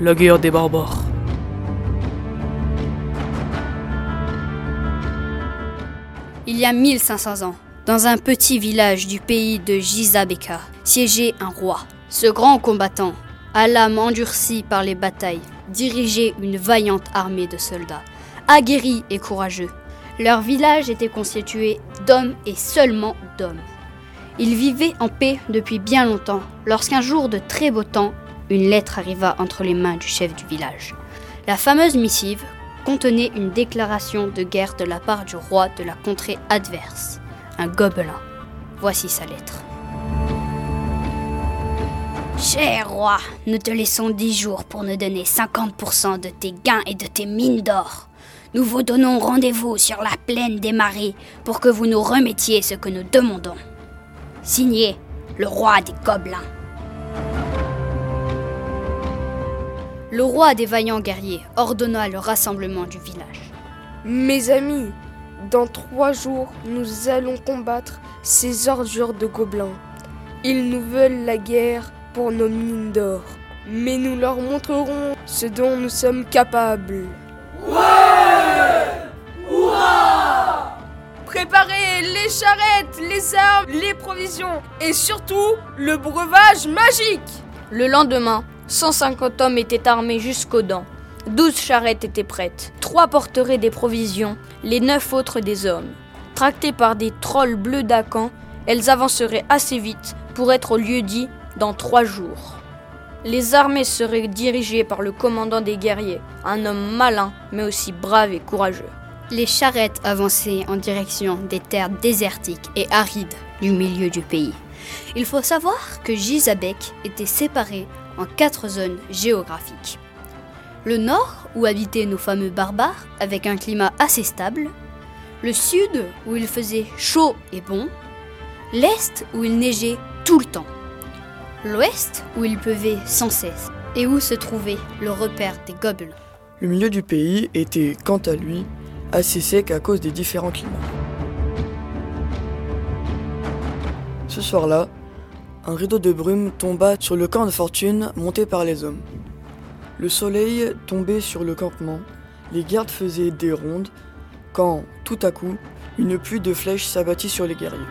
la guerre des barbares. Il y a 1500 ans, dans un petit village du pays de Jizabeka, siégeait un roi. Ce grand combattant, à l'âme endurcie par les batailles, dirigeait une vaillante armée de soldats, aguerris et courageux. Leur village était constitué d'hommes et seulement d'hommes. Ils vivaient en paix depuis bien longtemps, lorsqu'un jour de très beau temps, une lettre arriva entre les mains du chef du village. La fameuse missive contenait une déclaration de guerre de la part du roi de la contrée adverse, un gobelin. Voici sa lettre. Cher roi, nous te laissons 10 jours pour nous donner 50% de tes gains et de tes mines d'or. Nous vous donnons rendez-vous sur la plaine des marais pour que vous nous remettiez ce que nous demandons. Signé, le roi des gobelins. Le roi des vaillants guerriers ordonna le rassemblement du village. Mes amis, dans 3 jours, nous allons combattre ces ordures de gobelins. Ils nous veulent la guerre pour nos mines d'or, mais nous leur montrerons ce dont nous sommes capables. Ouais! Hurrah! Préparez les charrettes, les armes, les provisions et surtout le breuvage magique. Le lendemain, 150 hommes étaient armés jusqu'aux dents. 12 charrettes étaient prêtes. 3 porteraient des provisions, les 9 autres des hommes. Tractées par des trolls bleus d'Akan, elles avanceraient assez vite pour être au lieu dit dans 3 jours. Les armées seraient dirigées par le commandant des guerriers, un homme malin mais aussi brave et courageux. Les charrettes avançaient en direction des terres désertiques et arides du milieu du pays. Il faut savoir que Jizabek était séparé en 4 zones géographiques. Le nord, où habitaient nos fameux barbares, avec un climat assez stable. Le sud, où il faisait chaud et bon. L'est, où il neigeait tout le temps. L'ouest, où il pleuvait sans cesse, et où se trouvait le repère des gobelins. Le milieu du pays était, quant à lui, assez sec à cause des différents climats. Ce soir-là, un rideau de brume tomba sur le camp de fortune monté par les hommes. Le soleil tombait sur le campement, les gardes faisaient des rondes, quand, tout à coup, une pluie de flèches s'abattit sur les guerriers.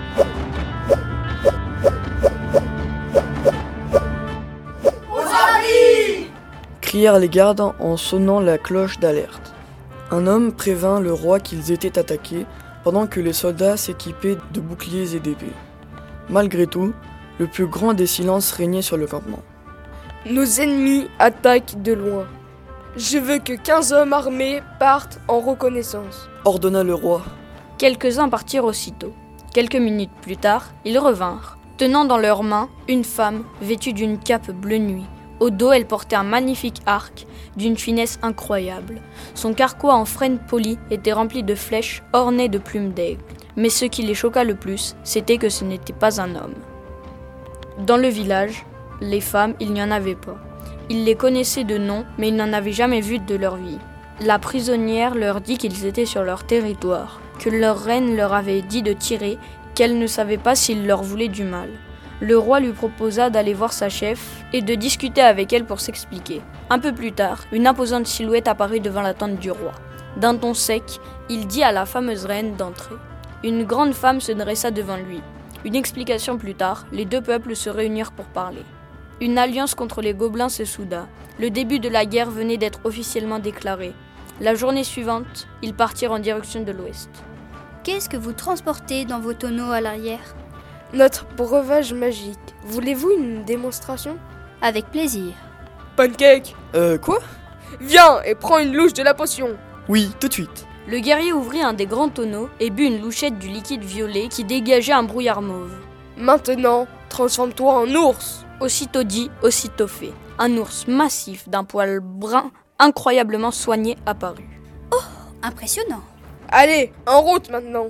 Crièrent les gardes en sonnant la cloche d'alerte. Un homme prévint le roi qu'ils étaient attaqués pendant que les soldats s'équipaient de boucliers et d'épées. Malgré tout, le plus grand des silences régnait sur le campement. Nos ennemis attaquent de loin. Je veux que 15 hommes armés partent en reconnaissance, ordonna le roi. Quelques-uns partirent aussitôt. Quelques minutes plus tard, ils revinrent, tenant dans leurs mains une femme vêtue d'une cape bleu nuit. Au dos, elle portait un magnifique arc d'une finesse incroyable. Son carquois en frêne polie était rempli de flèches ornées de plumes d'aigle. Mais ce qui les choqua le plus, c'était que ce n'était pas un homme. Dans le village, les femmes, il n'y en avait pas. Ils les connaissaient de nom, mais ils n'en avaient jamais vu de leur vie. La prisonnière leur dit qu'ils étaient sur leur territoire, que leur reine leur avait dit de tirer, qu'elle ne savait pas s'ils leur voulaient du mal. Le roi lui proposa d'aller voir sa chef et de discuter avec elle pour s'expliquer. Un peu plus tard, une imposante silhouette apparut devant la tente du roi. D'un ton sec, il dit à la fameuse reine d'entrer. Une grande femme se dressa devant lui. Une explication plus tard, les 2 peuples se réunirent pour parler. Une alliance contre les gobelins se souda. Le début de la guerre venait d'être officiellement déclaré. La journée suivante, ils partirent en direction de l'ouest. Qu'est-ce que vous transportez dans vos tonneaux à l'arrière ? Notre breuvage magique. Voulez-vous une démonstration ? Avec plaisir. Pancake, Quoi ? viens et prends une louche de la potion. Oui, tout de suite. Le guerrier ouvrit un des grands tonneaux et but une louchette du liquide violet qui dégageait un brouillard mauve. Maintenant, transforme-toi en ours. Aussitôt dit, aussitôt fait. Un ours massif d'un poil brun incroyablement soigné apparut. Impressionnant. Allez, en route maintenant.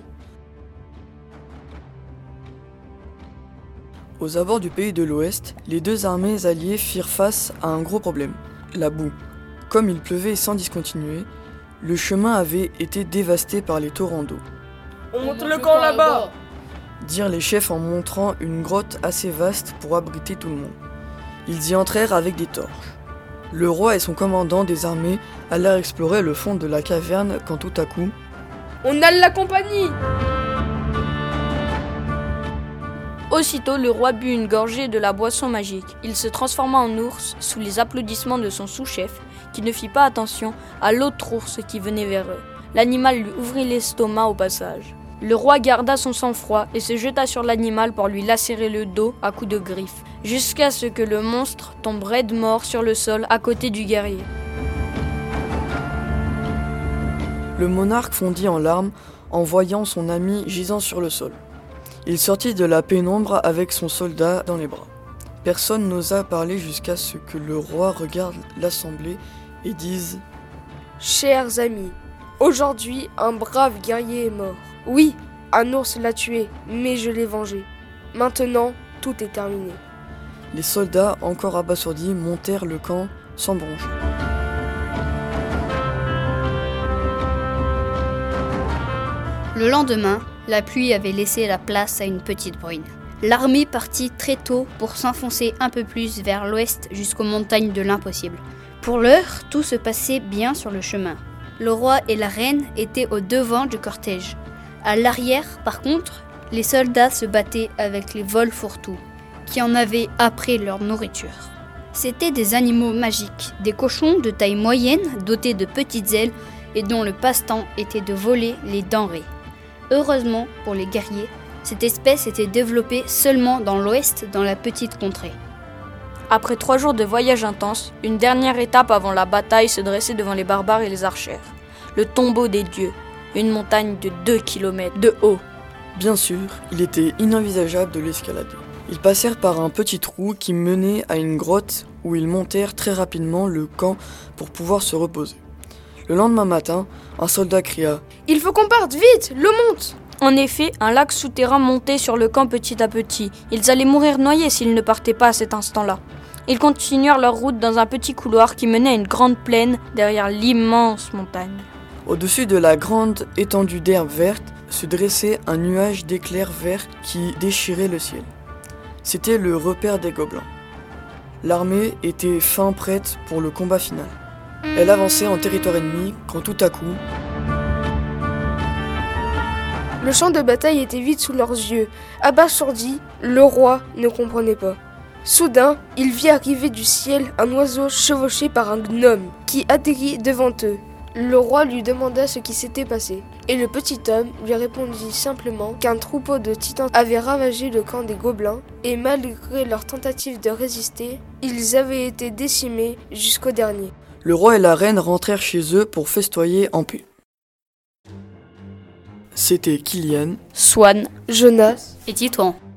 Aux abords du pays de l'Ouest, les 2 armées alliées firent face à un gros problème, la boue. Comme il pleuvait sans discontinuer, le chemin avait été dévasté par les torrents d'eau. On monte le camp là-bas. Dirent les chefs en montrant une grotte assez vaste pour abriter tout le monde. Ils y entrèrent avec des torches. Le roi et son commandant des armées allèrent explorer le fond de la caverne quand tout à coup... On a la compagnie! Aussitôt, le roi but une gorgée de la boisson magique. Il se transforma en ours sous les applaudissements de son sous-chef, qui ne fit pas attention à l'autre ours qui venait vers eux. L'animal lui ouvrit l'estomac au passage. Le roi garda son sang-froid et se jeta sur l'animal pour lui lacérer le dos à coups de griffes, jusqu'à ce que le monstre tombe raide mort sur le sol à côté du guerrier. Le monarque fondit en larmes en voyant son ami gisant sur le sol. Il sortit de la pénombre avec son soldat dans les bras. Personne n'osa parler jusqu'à ce que le roi regarde l'assemblée et dise « Chers amis, aujourd'hui un brave guerrier est mort. Oui, un ours l'a tué, mais je l'ai vengé. Maintenant, tout est terminé. » Les soldats, encore abasourdis, montèrent le camp sans broncher. Le lendemain, la pluie avait laissé la place à une petite bruine. L'armée partit très tôt pour s'enfoncer un peu plus vers l'ouest jusqu'aux montagnes de l'impossible. Pour l'heure, tout se passait bien sur le chemin. Le roi et la reine étaient au devant du cortège. À l'arrière, par contre, les soldats se battaient avec les vols fourre-tout, qui en avaient après leur nourriture. C'étaient des animaux magiques, des cochons de taille moyenne, dotés de petites ailes et dont le passe-temps était de voler les denrées. Heureusement pour les guerriers, cette espèce était développée seulement dans l'ouest, dans la petite contrée. Après 3 jours de voyage intense, une dernière étape avant la bataille se dressait devant les barbares et les archères. Le tombeau des dieux, une montagne de 2 km de haut. Bien sûr, il était inenvisageable de l'escalader. Ils passèrent par un petit trou qui menait à une grotte où ils montèrent très rapidement le camp pour pouvoir se reposer. Le lendemain matin, un soldat cria « Il faut qu'on parte, vite, l'eau monte !» En effet, un lac souterrain montait sur le camp petit à petit. Ils allaient mourir noyés s'ils ne partaient pas à cet instant-là. Ils continuèrent leur route dans un petit couloir qui menait à une grande plaine derrière l'immense montagne. Au-dessus de la grande étendue d'herbe verte se dressait un nuage d'éclairs verts qui déchirait le ciel. C'était le repère des gobelins. L'armée était fin prête pour le combat final. Elle avançait en territoire ennemi quand tout à coup... Le champ de bataille était vide sous leurs yeux. Abasourdi, le roi ne comprenait pas. Soudain, il vit arriver du ciel un oiseau chevauché par un gnome qui atterrit devant eux. Le roi lui demanda ce qui s'était passé. Et le petit homme lui répondit simplement qu'un troupeau de titans avait ravagé le camp des gobelins et malgré leur tentative de résister, ils avaient été décimés jusqu'au dernier. Le roi et la reine rentrèrent chez eux pour festoyer en paix. C'était Kylian, Swan, Jonas Et Titouan.